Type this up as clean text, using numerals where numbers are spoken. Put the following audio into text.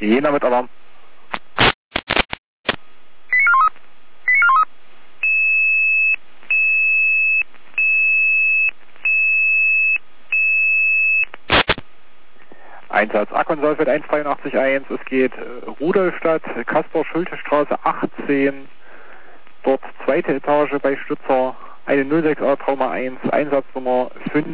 Jena mit Alarm. Einsatz Akonsol 1831, es geht Rudolstadt, Kaspar-Schulte-Straße 18, dort zweite Etage bei Stützer, eine 06A Trauma 1, Einsatznummer 5.